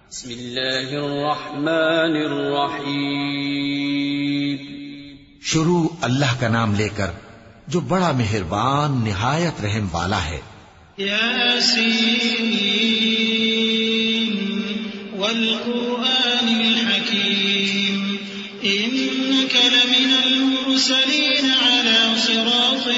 بسم اللہ الرحمن الرحیم. شروع اللہ کا نام لے کر جو بڑا مہربان نہایت رحم والا ہے. یاسین والقرآن الحکیم انک لمن المرسلین علی صراط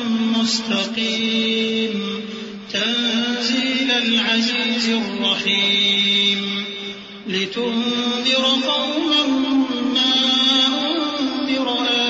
مستقیم تنزیل العزیز الرحیم لتنذر قوما ما انذر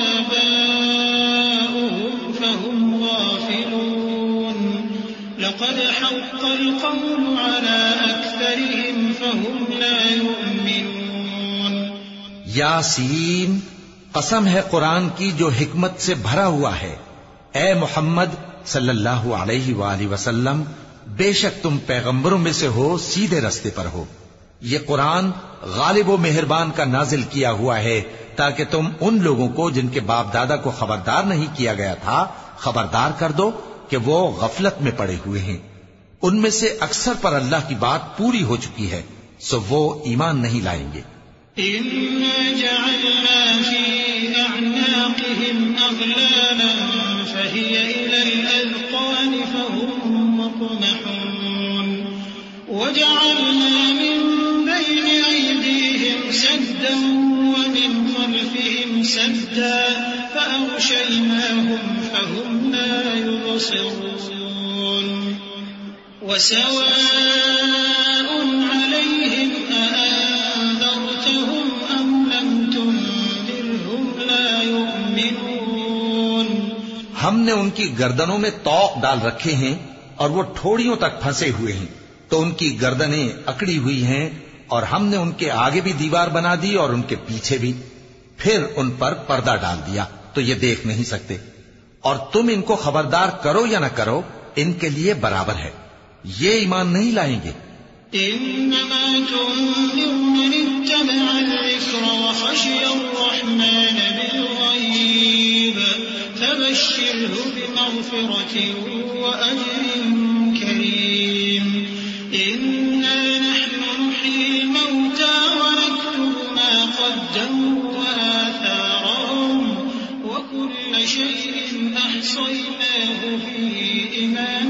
آباؤهم فهم غافلون لقد حق القول على أكثرهم فهم لا يؤمنون. یاسین، قسم ہے قرآن کی جو حکمت سے بھرا ہوا ہے. اے محمد صلی اللہ علیہ وآلہ وسلم، بے شک تم پیغمبروں میں سے ہو، سیدھے رستے پر ہو. یہ قرآن غالب و مہربان کا نازل کیا ہوا ہے تاکہ تم ان لوگوں کو جن کے باپ دادا کو خبردار نہیں کیا گیا تھا خبردار کر دو کہ وہ غفلت میں پڑے ہوئے ہیں. ان میں سے اکثر پر اللہ کی بات پوری ہو چکی ہے، سو وہ ایمان نہیں لائیں گے. إنا جعلنا في أعناقهم أغلالا فهي إلى الأذقان فهم مقمحون وجعلنا من بين أيديهم سدا ومن خلفهم سدا فأغشيناهم فهم لا يبصرون. وسواء عليهم أأنذرتهم أم لم تنذرهم لا يؤمنون. ہم نے ان کی گردنوں میں طوق ڈال رکھے ہیں اور وہ ٹھوڑیوں تک پھنسے ہوئے ہیں، تو ان کی گردنیں اکڑی ہوئی ہیں، اور ہم نے ان کے آگے بھی دیوار بنا دی اور ان کے پیچھے بھی، پھر ان پر پردہ ڈال دیا تو یہ دیکھ نہیں سکتے. اور تم ان کو خبردار کرو یا نہ کرو، ان کے لیے برابر ہے، یہ ایمان نہیں لائیں گے. إنما تنذر من اتبع الذكر وخشي الرحمن بالغيب فبشره بمغفرة وأجر كريم. إنا نحن نحيي الموتى ونكتب ما قدموا وآثارهم وكل شيء أحصيناه في إمام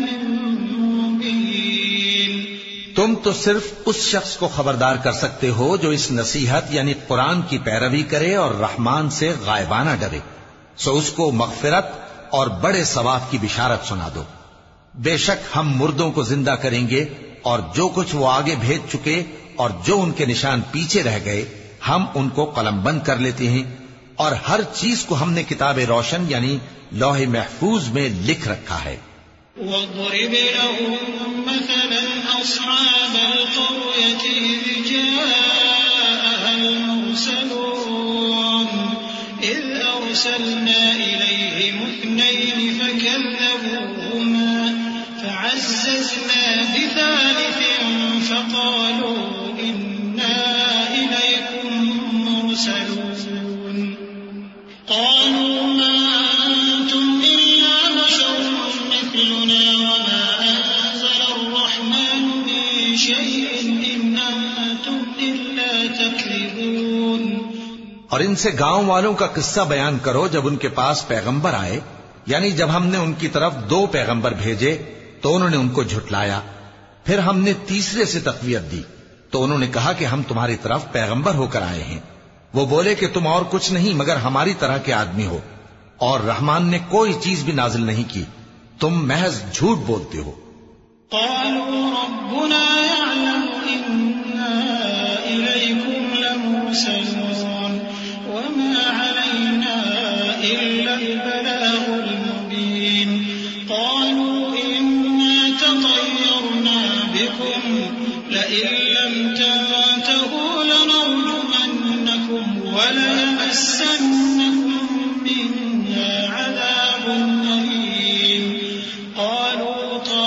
مبين. تم تو صرف اس شخص کو خبردار کر سکتے ہو جو اس نصیحت یعنی قرآن کی پیروی کرے اور رحمان سے غائبانہ ڈرے، سو اس کو مغفرت اور بڑے ثواب کی بشارت سنا دو. بے شک ہم مردوں کو زندہ کریں گے، اور جو کچھ وہ آگے بھیج چکے اور جو ان کے نشان پیچھے رہ گئے ہم ان کو قلم بند کر لیتے ہیں، اور ہر چیز کو ہم نے کتاب روشن یعنی لوح محفوظ میں لکھ رکھا ہے. واضرب لهم مثلا أصحاب القرية إذ جاءها المرسلون إذ أرسلنا إليهم اثنين فكذبوهما فعززنا بثالث فقالوا إنا إليكم مرسلون. قالوا ما أنتم إلا بشر مثلنا وما أنزل الرحمن من شيء إن أنتم إلا تكذبون. اور ان سے گاؤں والوں کا قصہ بیان کرو جب ان کے پاس پیغمبر آئے، یعنی جب ہم نے ان کی طرف 2 پیغمبر بھیجے تو انہوں نے ان کو جھٹلایا، پھر ہم نے تیسرے سے تقویت دی تو انہوں نے کہا کہ ہم تمہاری طرف پیغمبر ہو کر آئے ہیں. وہ بولے کہ تم اور کچھ نہیں مگر ہماری طرح کے آدمی ہو، اور رحمان نے کوئی چیز بھی نازل نہیں کی، تم محض جھوٹ بولتے ہو. قالوا ربنا يعلم إنا إليكم لمرسلون وما علينا إلا البلاغ المبين. قالوا إنا تطيرنا بكم لئن لم تنتهوا لنرجمنكم وليمسنكم منا عذاب أليم. قالوا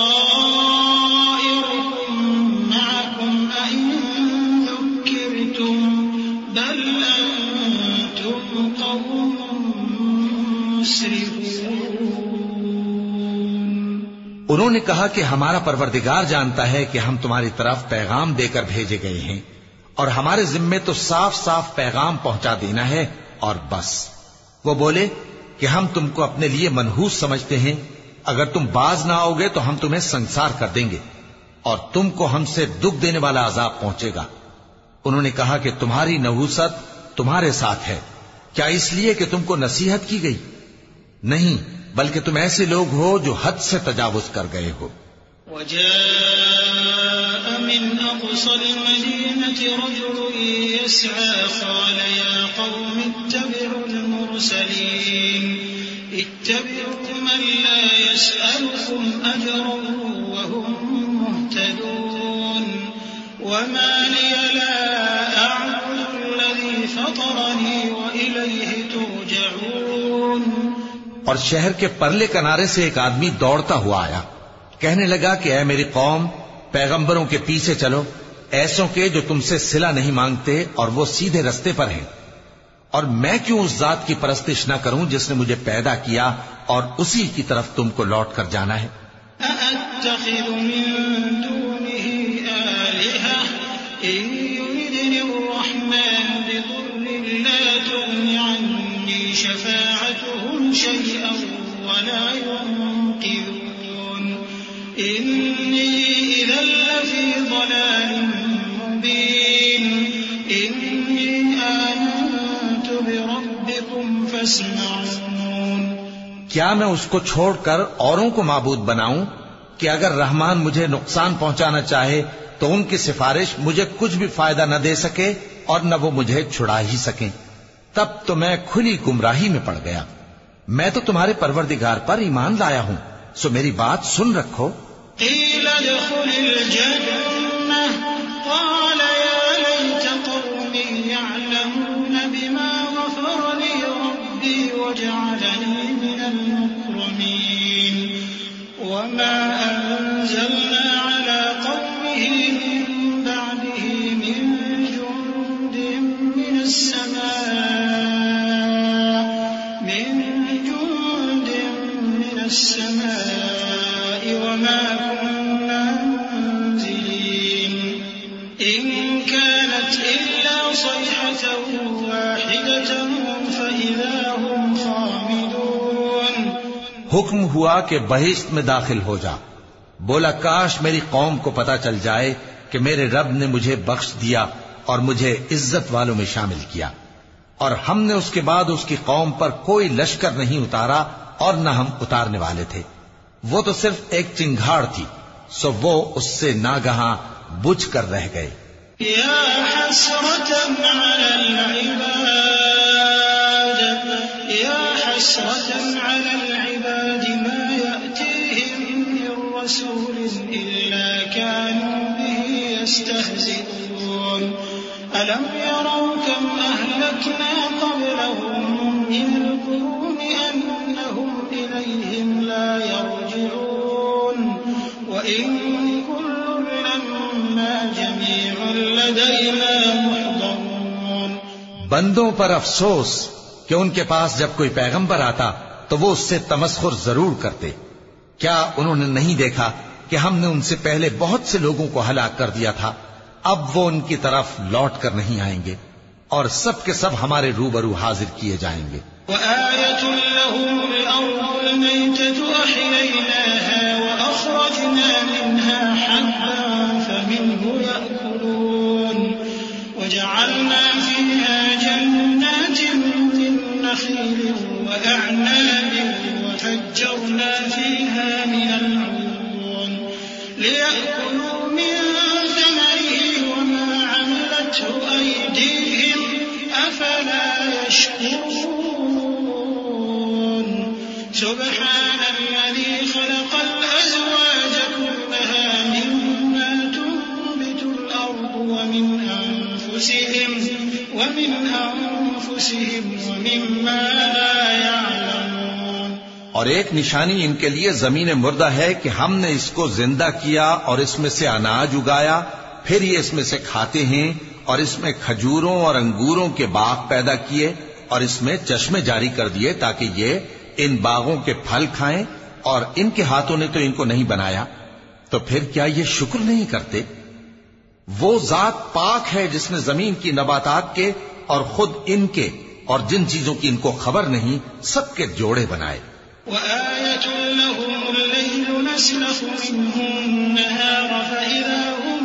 طائركم معكم أئن ذكرتم بل أنتم قوم مسرفون. انہوں نے کہا کہ ہمارا پروردگار جانتا ہے کہ ہم تمہاری طرف پیغام دے کر بھیجے گئے ہیں، اور ہمارے ذمے تو صاف صاف پیغام پہنچا دینا ہے اور بس۔ وہ بولے کہ ہم تم کو اپنے لیے منحوس سمجھتے ہیں، اگر تم باز نہ آؤ گے تو ہم تمہیں سنسار کر دیں گے اور تم کو ہم سے دکھ دینے والا عذاب پہنچے گا۔ انہوں نے کہا کہ تمہاری نحوست تمہارے ساتھ ہے، کیا اس لیے کہ تم کو نصیحت کی گئی؟ نہیں، بلکہ تم ایسے لوگ ہو جو حد سے تجاوز کر گئے ہو۔ وجاء من أقصى المدينة رجل يسعى قال يا قوم اتبعوا المرسلين اتبعوا من لا يسألكم أجرا وهم مهتدون وما لي لا أعبد الذي فطرني وإليه ترجعون۔ اور شہر کے پرلے کنارے سے ایک آدمی دوڑتا ہوا آیا، کہنے لگا کہ اے میری قوم، پیغمبروں کے پیچھے چلو، ایسوں کے جو تم سے صلہ نہیں مانگتے اور وہ سیدھے رستے پر ہیں۔ اور میں کیوں اس ذات کی پرستش نہ کروں جس نے مجھے پیدا کیا اور اسی کی طرف تم کو لوٹ کر جانا ہے۔ أأتخذ من دونه آلهة إن يردني الرحمن بضر لا تغن عني شفاعتهم شيئا ولا ينقذون إني إذا لفي ضلال مبين إني آمنت بربكم فاسمعون۔ کیا میں اس کو چھوڑ کر اوروں کو معبود بناؤں کہ اگر رحمان مجھے نقصان پہنچانا چاہے تو ان کی سفارش مجھے کچھ بھی فائدہ نہ دے سکے اور نہ وہ مجھے چھڑا ہی سکیں؟ تب تو میں کھلی گمراہی میں پڑ گیا۔ میں تو تمہارے پروردگار پر ایمان لایا ہوں، سو میری بات سن رکھو۔ قيل ادخل الجنة قال يا ليت قومي يعلمون بما غفر لي ربي وجعلني من المكرمين وما أنزلنا على قومه من بعده من جند من السماء وما كنا منزلين إن كانت إلا صيحة واحدة فإذا هم خامدون۔ حکم ہوا کہ بہشت میں داخل ہو جا۔ بولا کاش میری قوم کو پتا چل جائے کہ میرے رب نے مجھے بخش دیا اور مجھے عزت والوں میں شامل کیا، اور ہم نے اس کے بعد اس کی قوم پر کوئی لشکر نہیں اتارا اور نہ ہم اتارنے والے تھے۔ وہ تو صرف ایک چنگھاڑ تھی، سو وہ اس سے ناگہاں بجھ کر رہ گئے۔ یا حسرة على العباد ما يأتيهم من رسول إلا كانوا به يستهزئون ألم يروا كم أهلكنا قبلهم من القرون أنهم إليهم لا يرجعون وإن كل لما جميع لدينا محضرون۔ بندوں پر افسوس کہ ان کے پاس جب کوئی پیغمبر آتا تو وہ اس سے تمسخر ضرور کرتے۔ کیا انہوں نے نہیں دیکھا کہ ہم نے ان سے پہلے بہت سے لوگوں کو ہلاک کر دیا تھا؟ اب وہ ان کی طرف لوٹ کر نہیں آئیں گے اور سب کے سب ہمارے روبرو حاضر کیے جائیں گے۔ وآية لهم الأرض الميتة أحييناها وأخرجنا منها حبا فمنه يأكلون وجعلنا فيها جنات من نخيل وأعناب وفجرنا فيها من العيون ليأكلوا من ثمره وما عملته أيديهم أفلا يشكرون سبحان الذي خلق الأزواج كلها مما تنبت الأرض ومن أنفسهم ومما لا يعلمون۔ اور ایک نشانی ان کے لیے زمین مردہ ہے کہ ہم نے اس کو زندہ کیا اور اس میں سے اناج اگایا، پھر یہ اس میں سے کھاتے ہیں، اور اس میں کھجوروں اور انگوروں کے باغ پیدا کیے اور اس میں چشمے جاری کر دیے تاکہ یہ ان باغوں کے پھل کھائیں، اور ان کے ہاتھوں نے تو ان کو نہیں بنایا، تو پھر کیا یہ شکر نہیں کرتے؟ وہ ذات پاک ہے جس نے زمین کی نباتات کے اور خود ان کے اور جن چیزوں کی ان کو خبر نہیں سب کے جوڑے بنائے. وآية لهم الليل نسلخ منه النهار فإذا هم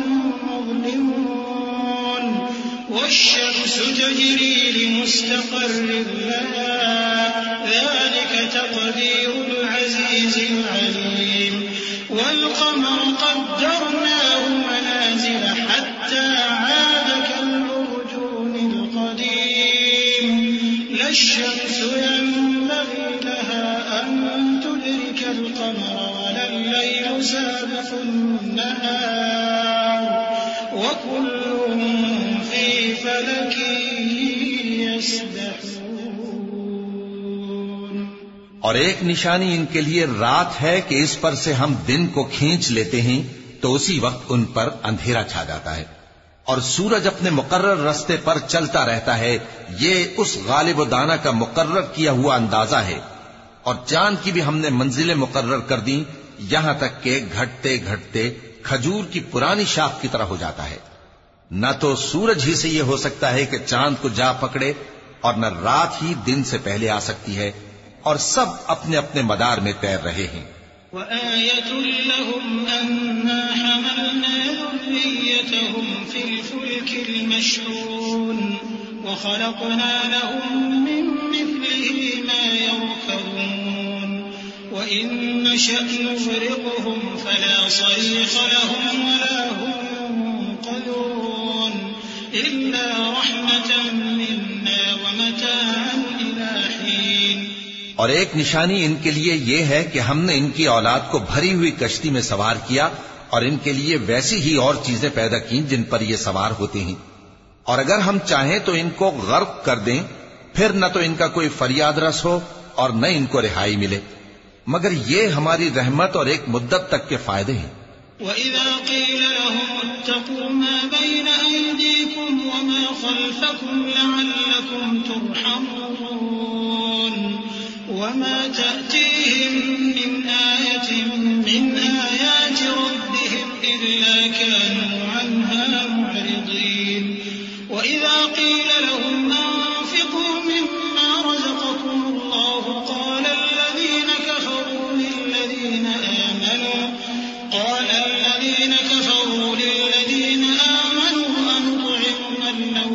مظلمون والشمس تجري لمستقر لها ذلك تقدير العزيز العليم والقمر قدرناه منازل حتى عاد كالأرجون القديم لا الشمس ينبغي لها أن تدرك القمر ولا الليل سابق النهار وكل في فلك يسبحون. اور ایک نشانی ان کے لیے رات ہے کہ اس پر سے ہم دن کو کھینچ لیتے ہیں تو اسی وقت ان پر اندھیرا چھا جاتا ہے، اور سورج اپنے مقرر راستے پر چلتا رہتا ہے. یہ اس غالب و دانا کا مقرر کیا ہوا اندازہ ہے. اور چاند کی بھی ہم نے منزلیں مقرر کر دیں یہاں تک کہ گھٹتے گھٹتے کھجور کی پرانی شاخ کی طرح ہو جاتا ہے. نہ تو سورج ہی سے یہ ہو سکتا ہے کہ چاند کو جا پکڑے اور نہ رات ہی دن سے پہلے آ سکتی ہے، اور سب اپنے اپنے مدار میں تیر رہے ہیں. وآية لهم أنا حملنا ذريتهم في الفلك المشحون وخلقنا لهم من مثله ما يركبون وإن نشأ نغرقهم فلا صريخ لهم ولا هم ينقذون إلا رحمة منا ومتاعا إلى حين. اور ایک نشانی ان کے لیے یہ ہے کہ ہم نے ان کی اولاد کو بھری ہوئی کشتی میں سوار کیا اور ان کے لیے ویسی ہی اور چیزیں پیدا کی جن پر یہ سوار ہوتے ہیں، اور اگر ہم چاہیں تو ان کو غرق کر دیں، پھر نہ تو ان کا کوئی فریاد رس ہو اور نہ ان کو رہائی ملے، مگر یہ ہماری رحمت اور ایک مدت تک کے فائدے ہیں. وَإِذَا قِيلَ لَهُمُ اتَّقُوا مَا بَيْنَ أَيْدِيكُمْ وَمَا خَلْفَكُمْ لَعَلَّكُمْ تُرْحَمُونَ وَمَا تَأْتِيهِمْ مِنْ آيَةٍ مِنْ آيَاتِ رَبِّهِمْ إِلَّا كَانُوا عَنْهَا مُعْرِضِينَ. وَإِذَا قِيلَ لَهُمْ أَنفِقُوا مِمَّا رَزَقَكُمُ اللَّهُ قَالَ الَّذِينَ كَفَرُوا لِلَّذِينَ آمَنُوا أَنُطْعِمُ مَن لَّوْ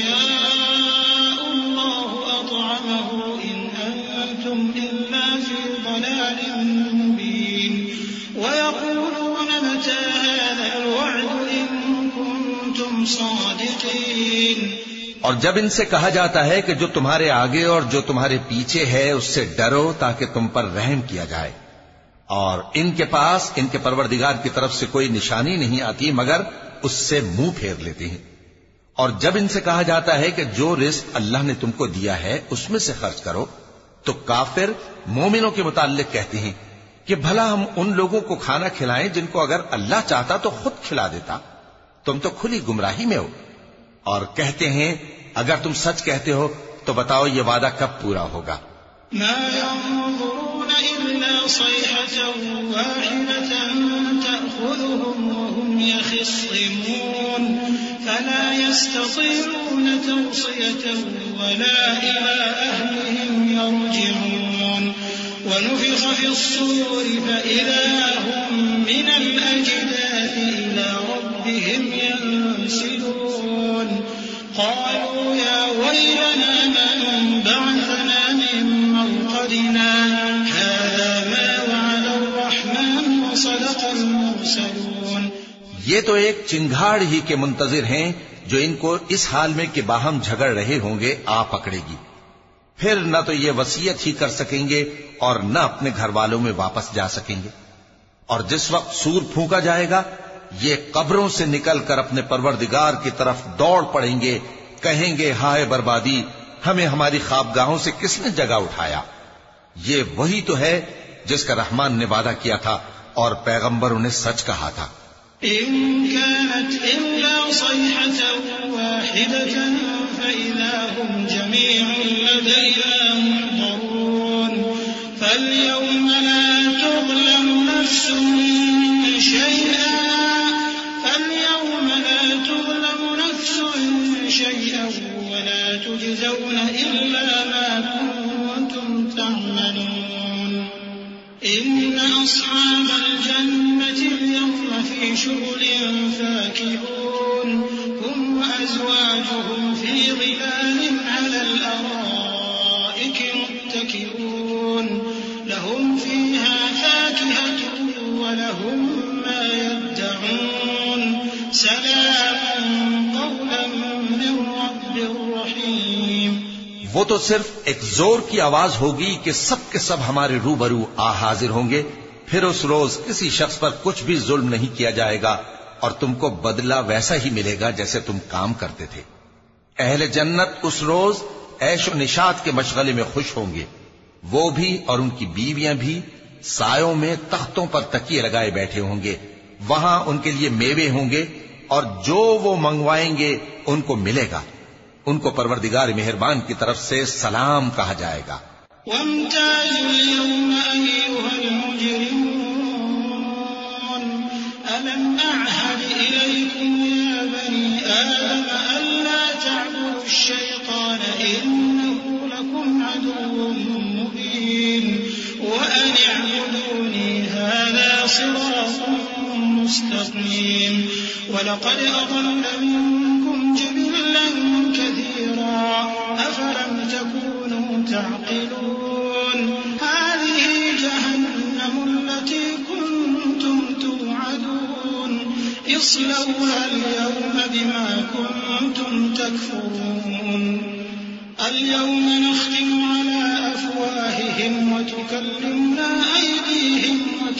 يَشَاءُ اللَّهُ أَطْعَمَهُ إِنْ أَنتُمْ إِلَّا فِي ضَلَالٍ مُّبِينٍ. وَيَقُولُونَ مَتَىٰ هَٰذَا الْوَعْدُ إِن كُنتُمْ صَادِقِينَ. اور جب ان سے کہا جاتا ہے کہ جو تمہارے آگے اور جو تمہارے پیچھے ہے اس سے ڈرو تاکہ تم پر رحم کیا جائے، اور ان کے پاس ان کے پروردگار کی طرف سے کوئی نشانی نہیں آتی مگر اس سے منہ پھیر لیتے ہیں. اور جب ان سے کہا جاتا ہے کہ جو رزق اللہ نے تم کو دیا ہے اس میں سے خرچ کرو، تو کافر مومنوں کے متعلق کہتے ہیں کہ بھلا ہم ان لوگوں کو کھانا کھلائیں جن کو اگر اللہ چاہتا تو خود کھلا دیتا، تم تو کھلی گمراہی میں ہو. اور کہتے ہیں اگر تم سچ کہتے ہو تو بتاؤ یہ وعدہ کب پورا ہوگا. ما ينظرون إلا صيحة واحدة تأخذهم وهم يخصمون فلا يستطيعون توصية ولا إلى أهلهم يرجعون. ونفخ في الصور فإذا هم من الأجداث إلى ربهم ينسلون. قالوا يا ويلنا من بعثنا من مرقدنا هذا ما وعد الرحمن وصدق المرسلون. یہ تو ایک چنگھاڑ ہی کے منتظر ہیں جو ان کو اس حال میں کہ باہم جھگڑ رہے ہوں گے آ پکڑے گی، پھر نہ تو یہ وصیت ہی کر سکیں گے اور نہ اپنے گھر والوں میں واپس جا سکیں گے. اور جس وقت سور پھونکا جائے گا یہ قبروں سے نکل کر اپنے پروردگار کی طرف دوڑ پڑیں گے، کہیں گے ہائے بربادی، ہمیں ہماری خوابگاہوں سے کس نے جگہ اٹھایا. یہ وہی تو ہے جس کا رحمان نے وعدہ کیا تھا اور پیغمبروں نے سچ کہا تھا. إن كانت إلا صيحة واحدة فإذا هم جميع لدينا محضرون. فاليوم لا تظلم نفس شيئا ولا تجزون إلا ما كنتم تعملون إن أصحاب الجنة اليوم في شغل فاكهون هم وأزواجهم في ظلال على الأرائك متكئون لهم فيها فاكهة ولهم ما يدعون سلام قولا من رب رحيم. وہ تو صرف ایک زور کی آواز ہوگی کہ سب کے سب ہمارے روبرو آ حاضر ہوں گے. پھر اس روز کسی شخص پر کچھ بھی ظلم نہیں کیا جائے گا اور تم کو بدلہ ویسا ہی ملے گا جیسے تم کام کرتے تھے. اہل جنت اس روز عیش و نشاط کے مشغلے میں خوش ہوں گے. وہ بھی اور ان کی بیویاں بھی سایوں میں تختوں پر تکیے لگائے بیٹھے ہوں گے. وہاں ان کے لیے میوے ہوں گے اور جو وہ منگوائیں گے ان کو ملے گا. ان کو پروردگار مہربان کی طرف سے سلام کہا جائے گا. وامتازوا اليوم أيها المجرمون ألم أعهد إليكم يا بني آدم ألا تعبدوا الشيطان إنه لكم عدو مبين وأن اعبدوني هذا صراط مستقيم ولقد أضل منكم جبلا كثيرا أفلم تكونوا تعقلون هذه جهنم التي كنتم توعدون اصلوها اليوم بما كنتم تكفرون اليوم نختم على أفواههم وتكلمنا أيديهم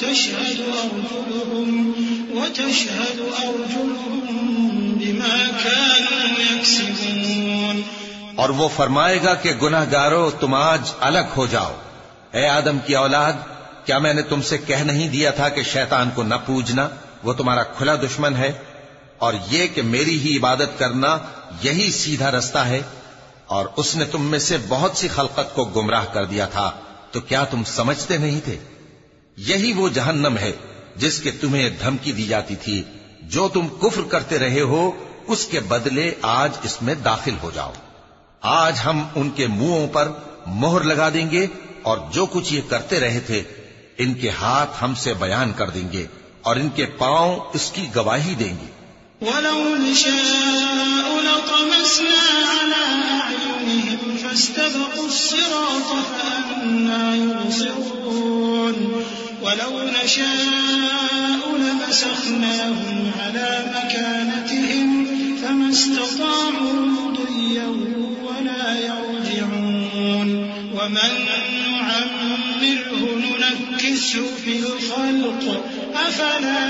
وتشهد أرجلهم بما كانوا يكسبون. اور وہ فرمائے گا کہ گناہگارو تم آج الگ ہو جاؤ. اے آدم کی اولاد، کیا میں نے تم سے کہہ نہیں دیا تھا کہ شیطان کو نہ پوجنا، وہ تمہارا کھلا دشمن ہے، اور یہ کہ میری ہی عبادت کرنا یہی سیدھا رستہ ہے. اور اس نے تم میں سے بہت سی خلقت کو گمراہ کر دیا تھا، تو کیا تم سمجھتے نہیں تھے؟ یہی وہ جہنم ہے جس کے تمہیں دھمکی دی جاتی تھی. جو تم کفر کرتے رہے ہو اس کے بدلے آج اس میں داخل ہو جاؤ. آج ہم ان کے منہوں پر مہر لگا دیں گے اور جو کچھ یہ کرتے رہے تھے ان کے ہاتھ ہم سے بیان کر دیں گے اور ان کے پاؤں اس کی گواہی دیں گے. وَلَوْ نَشَاءُ لَطَمَسْنَا عَلَىٰ أَعْيُنِهِمْ فَاسْتَبَقُوا الصِّرَاطَ فَأَنَّىٰ يُبْصِرُونَ وَلَوْ نَشَاءُ لَمَسَخْنَاهُمْ عَلَىٰ مَكَانَتِهِمْ فَمَا اسْتَطَاعُوا مُضِيًّا وَلَا يَرْجِعُونَ وَمَن نُّعَمِّرْهُ نُنَكِّسْهُ فِي الْخَلْقِ أَفَلَا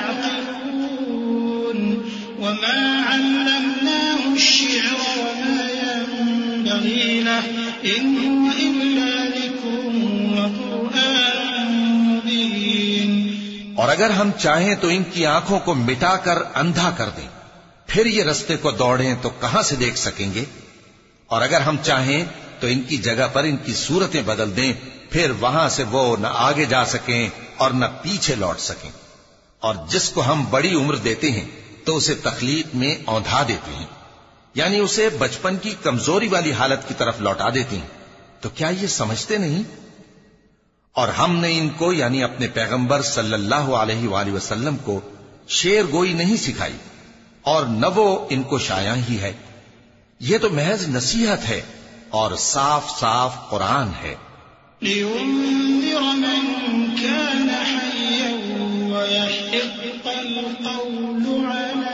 يَعْقِلُونَ وَمَا عَلَّمْنَاهُ الشِّعْرَ وَمَا يَنبَغِي لَهُ إِنْ هُوَ إِلَّا ذِكْرٌ وَقُرْآنٌ مُّبِينٌ. اور اگر ہم چاہیں تو ان کی آنکھوں کو مٹا کر اندھا کر دیں، پھر یہ رستے کو دوڑیں تو کہاں سے دیکھ سکیں گے؟ اور اگر ہم چاہیں تو ان کی جگہ پر ان کی صورتیں بدل دیں، پھر وہاں سے وہ نہ آگے جا سکیں اور نہ پیچھے لوٹ سکیں. اور جس کو ہم بڑی عمر دیتے ہیں تو اسے تخلیق میں اوندھا دیتے ہیں، یعنی اسے بچپن کی کمزوری والی حالت کی طرف لوٹا دیتے ہیں. تو کیا یہ سمجھتے نہیں؟ اور ہم نے ان کو یعنی اپنے پیغمبر صلی اللہ علیہ وآلہ وسلم کو شعر گوئی نہیں سکھائی اور نہ وہ ان کو شایع ہی ہے. یہ تو محض نصیحت ہے اور صاف صاف قرآن ہے. لِيُنذِرَ مَن كَانَ حَيًّا وَيَحِقَّ الْقَوْلُ عَلَى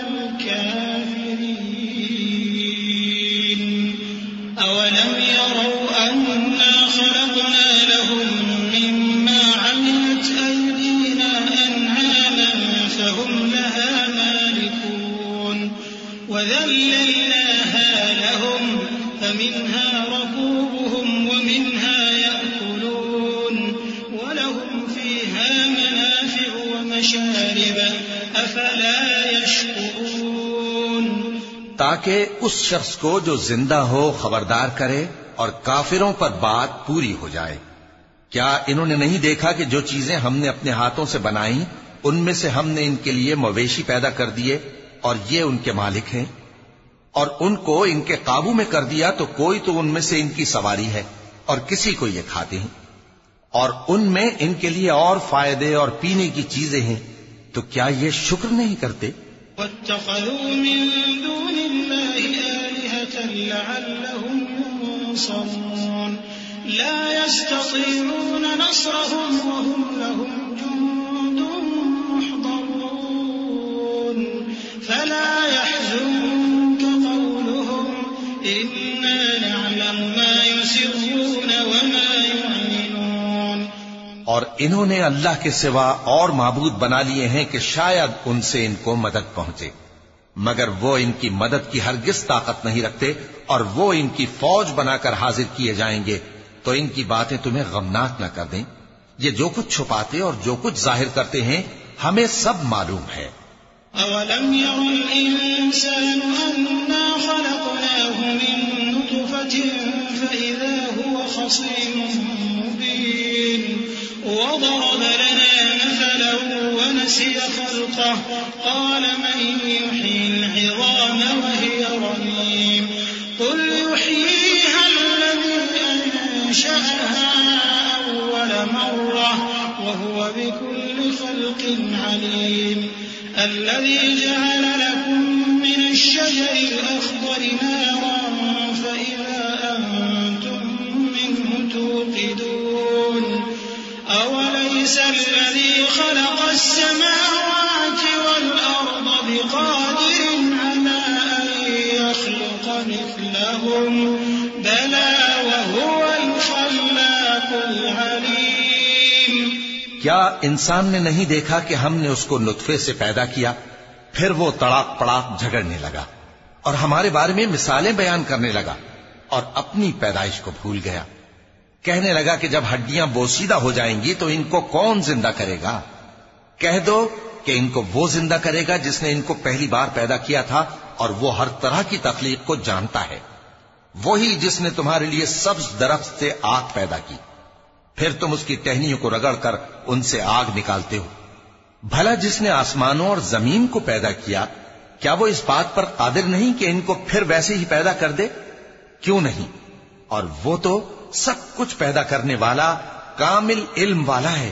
الْكَافِرِينَ. أَوَلَمْ يَرَوْا أَنَّا خَلَقْنَا لَهُم مِّمَّا عَمِلَتْ أَيْدِينَا أَنْعَامًا فَهُمْ لَهَا مَالِكُونَ وَذَلَّلْنَاهَا لَهُمْ فَمِنْهَا رَكُوبُهُمْ وَمِنْهَا يَأْكُلُونَ وَلَهُمْ فِيهَا مَنَافِعُ وَمَشَارِبُ أَفَلَا يَشْكُرُونَ. تاکہ اس شخص کو جو زندہ ہو خبردار کرے اور کافروں پر بات پوری ہو جائے. کیا انہوں نے نہیں دیکھا کہ جو چیزیں ہم نے اپنے ہاتھوں سے بنائیں ان میں سے ہم نے ان کے لیے مویشی پیدا کر دیے اور یہ ان کے مالک ہیں. اور ان کو ان کے قابو میں کر دیا تو کوئی تو ان میں سے ان کی سواری ہے اور کسی کو یہ کھاتے ہیں، اور ان میں ان کے لیے اور فائدے اور پینے کی چیزیں ہیں، تو کیا یہ شکر نہیں کرتے؟ واتخذوا من دون الله آلهة لعلهم ينصرون لا يستطيعون نصرهم وهم لهم جند محضرون فلا يحزنك قولهم إنا نعلم ما يسرون وما يعلنون۔ اور انہوں نے اللہ کے سوا اور معبود بنا لیے ہیں کہ شاید ان سے ان کو مدد پہنچے، مگر وہ ان کی مدد کی ہرگز طاقت نہیں رکھتے، اور وہ ان کی فوج بنا کر حاضر کیے جائیں گے تو ان کی باتیں تمہیں غمناک نہ کر دیں۔ یہ جو کچھ چھپاتے اور جو کچھ ظاہر کرتے ہیں ہمیں سب معلوم ہے۔ أَوَلَمْ يَرَ الْإِنسَانُ أَنَّا خَلَقْنَاهُ مِن نُّطْفَةٍ فَإِذَا هُوَ خَصِيمٌ مُّبِينٌ وَضَرَبَ لَنَا مَثَلًا وَنَسِيَ خَلْقَهُ قَالَ مَن يُحْيِي الْعِظَامَ وَهِيَ رَمِيمٌ قُلْ يُحْيِيهَا الَّذِي أَنشَأَهَا أَوَّلَ مَرَّةٍ وَهُوَ بِكُلِّ خَلْقٍ عَلِيمٌ الذي جعل لكم من الشجر الأخضر نارا فإذا أنتم منه توقدون أوليس الذي خلق السماوات والأرض بقادر على أن يخلق مثلهم بلى وهو الخلاق العليم۔ کیا انسان نے نہیں دیکھا کہ ہم نے اس کو نطفے سے پیدا کیا، پھر وہ تڑاک پڑاک جھگڑنے لگا اور ہمارے بارے میں مثالیں بیان کرنے لگا اور اپنی پیدائش کو بھول گیا؟ کہنے لگا کہ جب ہڈیاں بوسیدہ ہو جائیں گی تو ان کو کون زندہ کرے گا؟ کہہ دو کہ ان کو وہ زندہ کرے گا جس نے ان کو پہلی بار پیدا کیا تھا، اور وہ ہر طرح کی تخلیق کو جانتا ہے۔ وہی جس نے تمہارے لیے سبز درخت سے آگ پیدا کی، پھر تم اس کی ٹہنیوں کو رگڑ کر ان سے آگ نکالتے ہو۔ بھلا جس نے آسمانوں اور زمین کو پیدا کیا، کیا وہ اس بات پر قادر نہیں کہ ان کو پھر ویسے ہی پیدا کر دے؟ کیوں نہیں؟ اور وہ تو سب کچھ پیدا کرنے والا، کامل علم والا ہے۔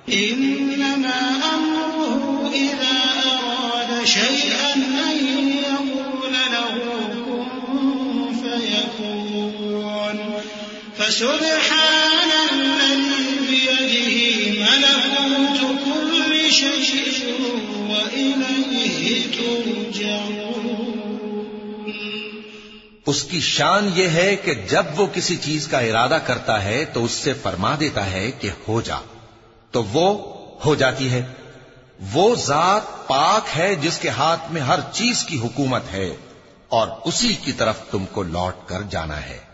انما امره اذا اراد شيئا ان يقول له كن فيكون فسبحان الذي بيده ملكوت كل شيء وإليه ترجعون۔ اس کی شان یہ ہے کہ جب وہ کسی چیز کا ارادہ کرتا ہے تو اس سے فرما دیتا ہے کہ ہو جا، تو وہ ہو جاتی ہے۔ وہ ذات پاک ہے جس کے ہاتھ میں ہر چیز کی حکومت ہے، اور اسی کی طرف تم کو لوٹ کر جانا ہے۔